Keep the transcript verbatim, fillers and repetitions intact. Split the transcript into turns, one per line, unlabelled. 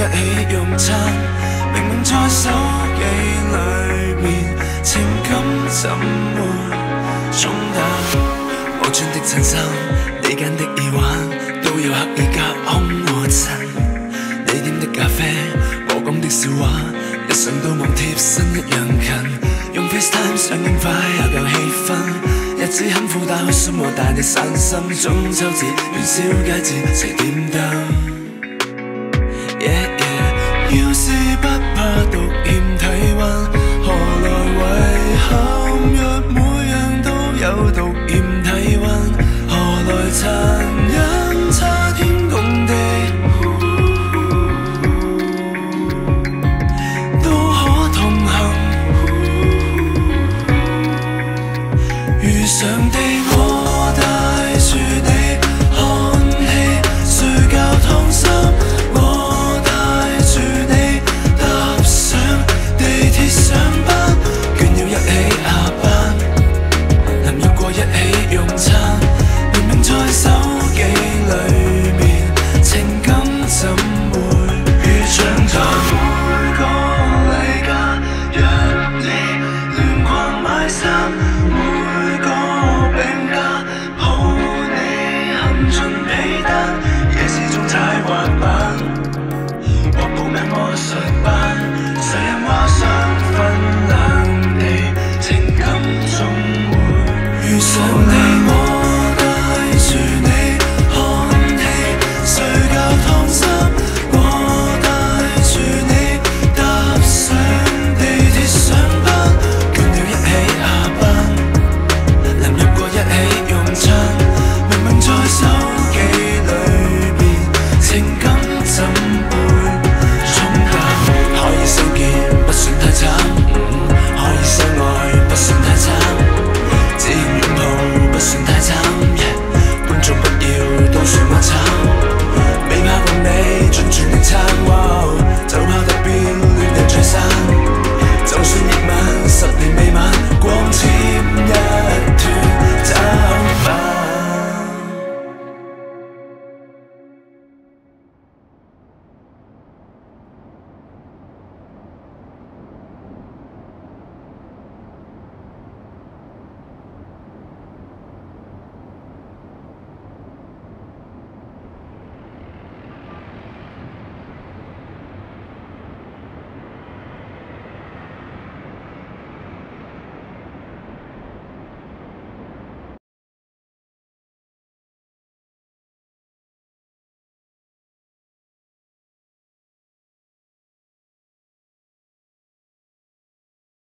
一起用餐，明明在手機裏面，情感怎會沖淡？我穿的襯衫，你揀的耳環，都要刻意隔空和塵。你點的咖啡，我講的笑話，一想都望貼身一樣近。用 FaceTime 上映快又有氣氛，日子很苦，打開心窩帶你散心。中秋節元宵佳節齊點燈。Yeah, yeah,